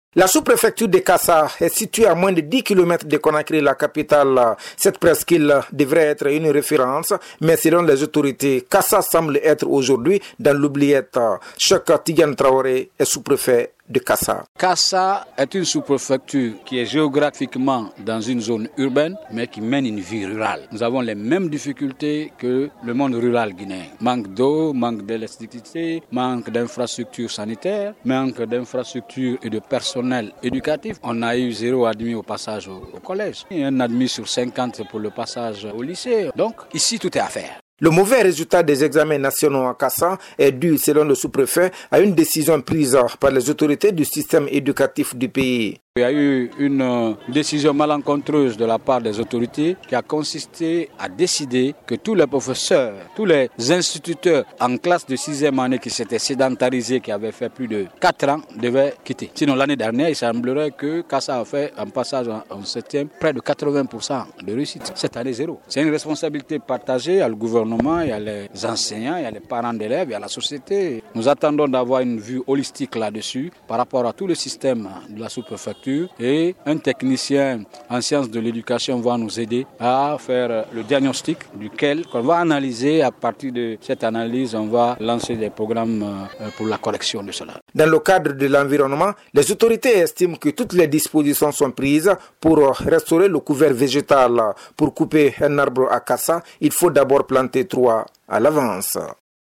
La sous-préfecture de Kassa est située à moins de 10 km de Conakry, la capitale. Cette presqu'île devrait être une référence, mais selon les autorités, Kassa semble être aujourd'hui dans l'oubliette. Cheikh Tidiane Traoré est sous-préfet de Kassa. Kassa est une sous-préfecture qui est géographiquement dans une zone urbaine, mais qui mène une vie rurale. Nous avons les mêmes difficultés que le monde rural guinéen. Manque d'eau, manque d'électricité, manque d'infrastructures sanitaires, manque d'infrastructures et de personnel éducatif. On a eu 0 admis au passage au collège et un admis sur 50 pour le passage au lycée. Donc ici, tout est à faire. Le mauvais résultat des examens nationaux à Kassa est dû, selon le sous-préfet, à une décision prise par les autorités du système éducatif du pays. Il y a eu une décision malencontreuse de la part des autorités qui a consisté à décider que tous les professeurs, tous les instituteurs en classe de 6e année qui s'étaient sédentarisés, qui avaient fait plus de 4 ans, devaient quitter. Sinon, l'année dernière, il semblerait que Kassa a fait un passage en 7e, près de 80% de réussite. Cette année, 0. C'est une responsabilité partagée à le gouvernement, il y a les enseignants, il y a les parents d'élèves, il y a la société. Nous attendons d'avoir une vue holistique là-dessus par rapport à tout le système de la sous-préfecture. Et un technicien en sciences de l'éducation va nous aider à faire le diagnostic duquel on va analyser. À partir de cette analyse, on va lancer des programmes pour la correction de cela. Dans le cadre de l'environnement, les autorités estiment que toutes les dispositions sont prises pour restaurer le couvert végétal. Pour couper un arbre à Kassa, il faut d'abord planter 3 à l'avance.